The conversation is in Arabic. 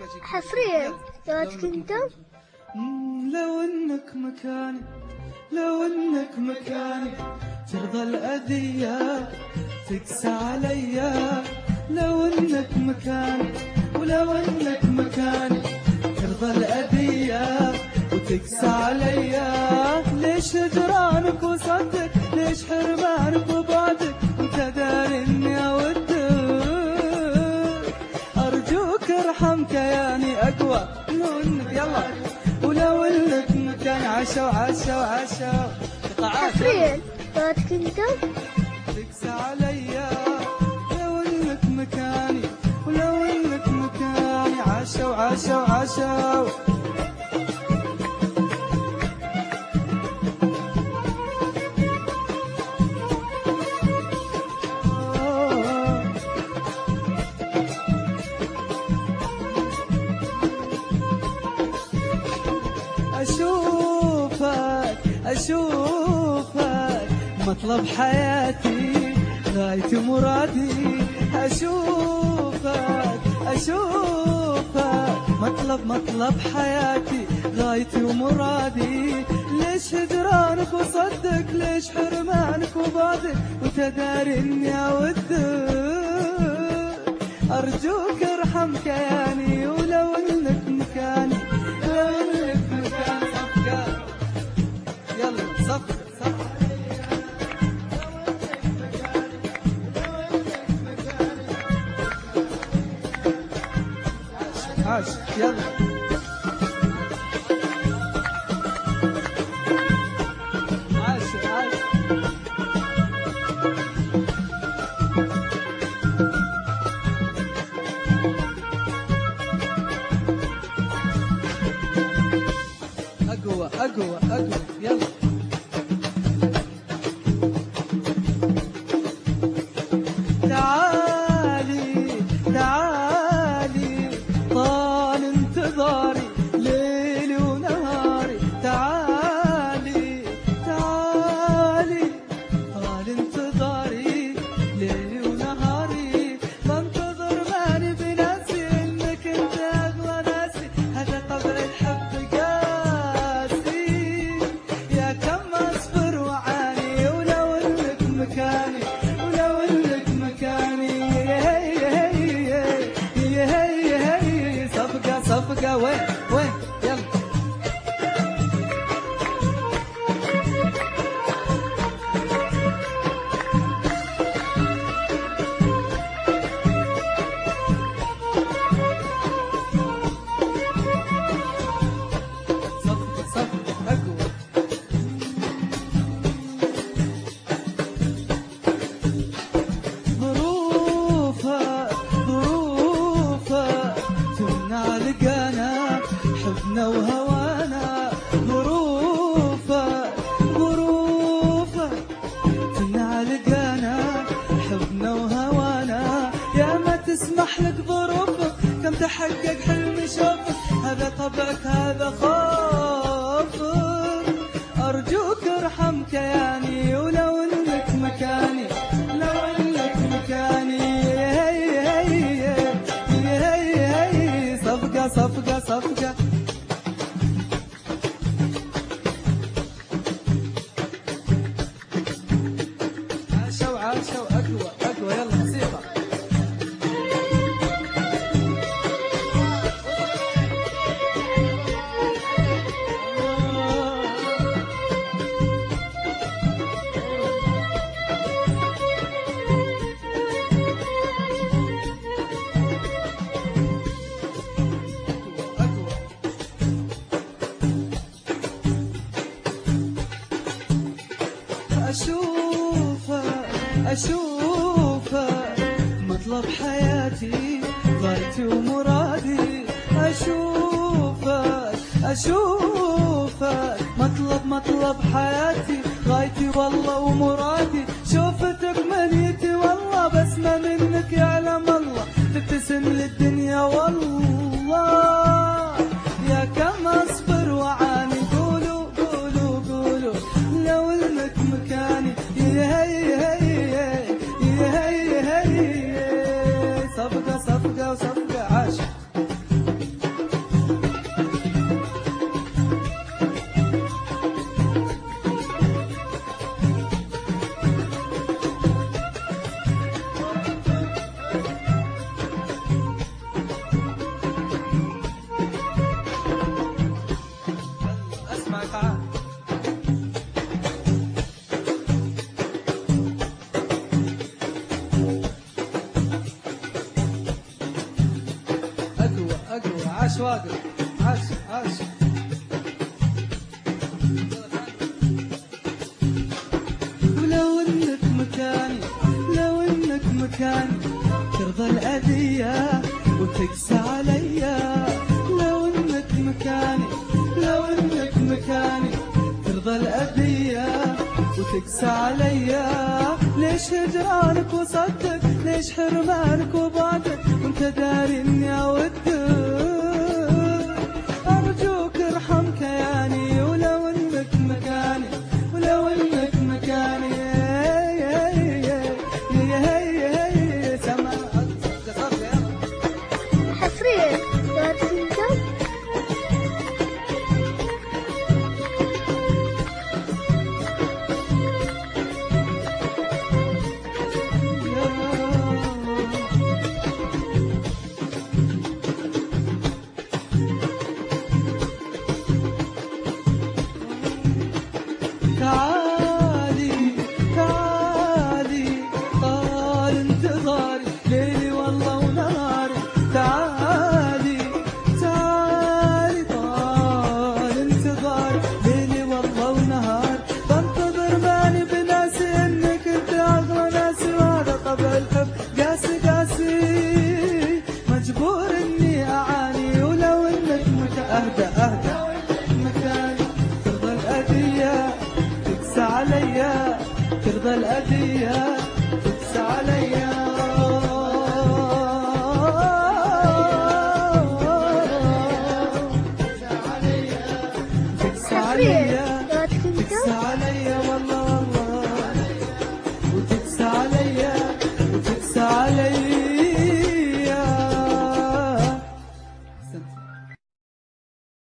حصريا دوتك انت. لو انك مكاني، لو انك مكاني ترضى الأذية تقسى عليا. لو انك مكاني، ولو انك مكاني ترضى الأذية وتقسى عليا. ليش هجرانك وصدك، ليش حرمانك وبعدك وانت داري اني اودك. ارجوك ارحم كياني اقوى منك يلا. ولو انك مكاني عشا وعشا وعشا حصريا دوتك انت. تقسى عليا. لو انك مكاني، ولو انك مكاني عشا وعشا وعشا. أشوفك أشوفك مطلب حياتي غايتي مرادي. أشوفك أشوفك مطلب حياتي غايتي ومرادي. ليش هجرانك وصدك، ليش حرمانك وبعدك وتداري اني اودك. ارجوك ارحم كياني ولو انك مكاني، لو انك مكاني صفقة يلا صفقة صفقة. عاش يلا عاش عاش. أقوى أقوى أقوى يلا. تعالي تعالي طال انتظاري ليلي ونهاري. تعالي تعالي طال انتظاري ليلي ونهاري. بنتظر ماني بناسي انك انت اغلى ناسي. هذا طبع الحب قاسي يا كم اصبر وعاني. ولو انك مكاني، ولو انك مكاني صفقة صفقة. وين وين يلا. صفقة صفقة أقوى. ظروفها ظروفها تمنع لقانا حبنا وهوانا. ظروفها ظروفها تمنع لقانا حبنا وهوانا. يا ما تسمح لك ظروفك كم تحقق حلم شوفك. هذا طبعك هذا خوفك. أرجوك ارحم كياني ولو انك مكاني، لو انك مكاني صفقة صفقة صفقة. عاشا وعاشا وأقوى أقوى يلا موسيقى. أشوفك أشوفك مطلب حياتي غايتي ومرادي. أشوفك أشوفك مطلب حياتي غايتي والله ومرادي. شوفتك منيتي والله بسمة منك يعلم الله. تبتسم للدنيا والله يا كم أصبر وعاني. قولوا قولوا قولوا لو انك مكاني صفقة صفقة وصفقة. عاش عاش واقف، عاش عاش. ولو انك مكاني، لو انك مكاني ترضى الأذية وتقسى عليا. لو انك مكاني، لو انك مكاني ترضى الأذية وتقسى عليا. ليش هجرانك وصدق، ليش حرمانك وبعدك وانت داري اني اودك. ارجوك ارحم كياني ولو انك مكاني، ولو انك مكاني. حصريا دوت كينجدوم. تعالي تعالي طال انتظاري ليلي والله ونهاري. تعالي تعالي طال انتظاري ليلي والله ونهاري. بنتظر ماني بناسي انك انت اغلى ناسي وهذا طبع الحب قاسي قاسي. مجبور اني اعاني ولو انك اهدى اهدى مكاني ترضى الأذية عليا، ترضى الأذية